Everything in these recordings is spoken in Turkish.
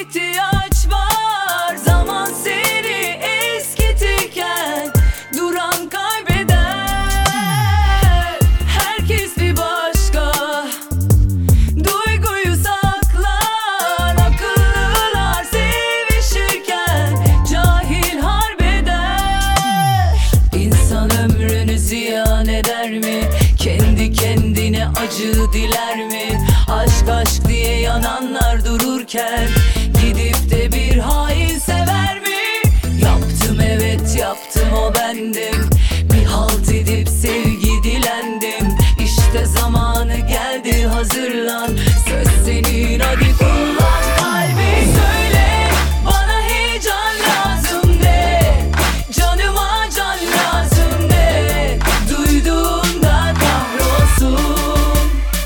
ihtiyaç var. Zaman seni eskitirken duran kaybeder. Herkes bir başka, duyguyu saklar. Akıllılar sevişirken cahil harbeder. İnsan ömrünü ziyan eder mi? Kendi kendine acı diler mi? Aşk aşk diye yananlar dururken gidip de bir hain sever mi? Yaptım, evet yaptım, o bendim. Bir halt edip sevgi dilendim. İşte zamanı geldi, hazırlan. Söz senin, hadi kullan kalbi. Söyle bana, heyecan lazım de. Canıma can lazım de. Duyduğunda kahrolsun.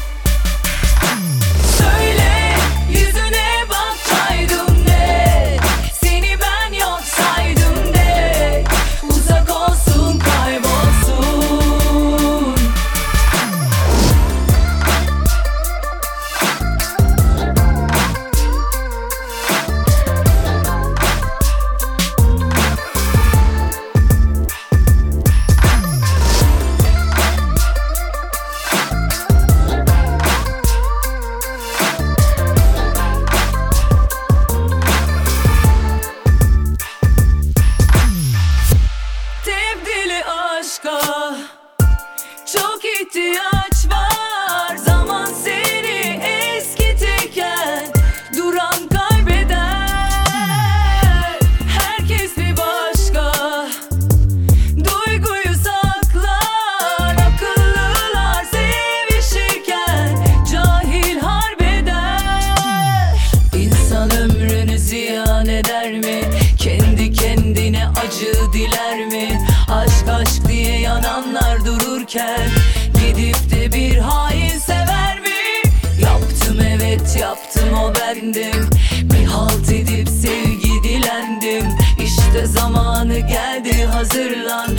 Söyle yüzüne baksaydım de. Seni ben yok saydım de. Uzak olsun, kaybolsun. Tebdili aşka çok ihtiyaç var. Zaman seni eskitirken duran kaybeder. Herkes bir başka, duyguyu saklar. Akıllılar sevişirken cahil harbeder. İnsan ömrünü ziyan eder mi? Kendi kendine acı diler mi? Aşk aşk diye yananlar dururken gidip de bir hain sever mi? Yaptım, evet yaptım, o bendim. Bir halt edip sevgi dilendim. İşte zamanı geldi, hazırlan.